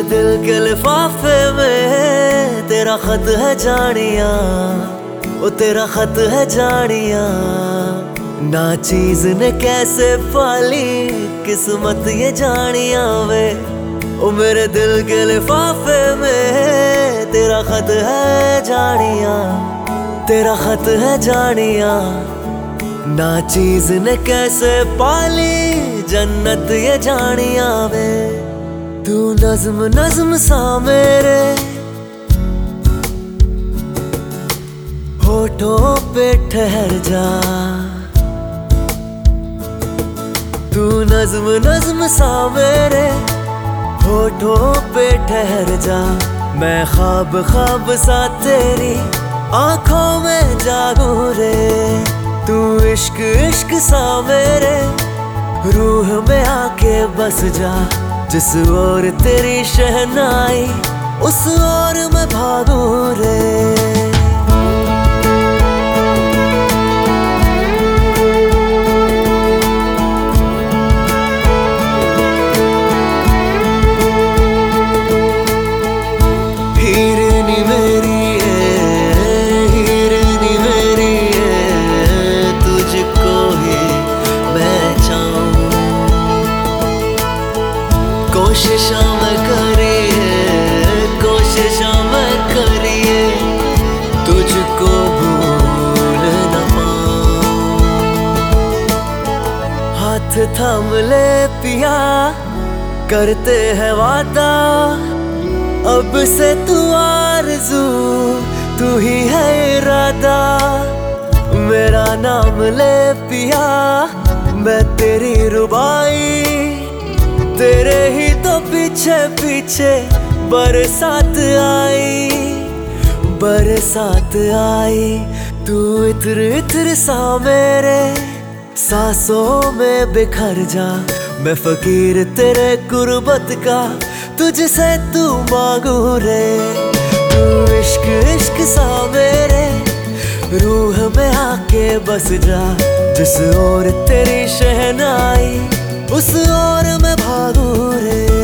दिल के लिफाफे में तेरा खत है जानिया, ओ तेरा खत है जानिया। ना चीज ने कैसे पाली किस्मत ये जानिया वे, ओ मेरे दिल के लिफाफे में तेरा खत है जानिया, तेरा खत है जानिया। ना चीज ने कैसे पाली जन्नत ये जानिया वे। तू नज़्म नज़्म सा मेरे होठों पे ठहर जा, तू नज़्म नज़्म सा मेरे होठों पे ठहर जा। मैं ख्वाब ख्वाब सा तेरी आंखों में जागूं रे, तू इश्क इश्क सा मेरे रूह में आके बस जा। जिस ओर तेरी शहनाई उस ओर मैं भागूं रे। हीरनी मेरी है, हीरनी मेरी है, तुझको ही मैं चाहूं। कोशिशा मैं करिए, कोशिशा मैं करिए, तुझको भूल न पाऊं। हाथ थाम ले पिया करते हैं वादा, अब से तू आरज़ू तू ही है इरादा। मेरा नाम ले पिया मैं तेरी रुबाई, तेरे ही तो पीछे पीछे बरसात आई, बरसात आई। तू इत्र इत्र सा मेरे सांसों में बिखर जा। मैं फकीर तेरे गुर्बत का तुझसे तू मांगू रे। तू इश्क इश्क सा मेरे रूह में आके बस जा। जिस ओर तेरी शहनाई उस ओर मैं भागूं रे।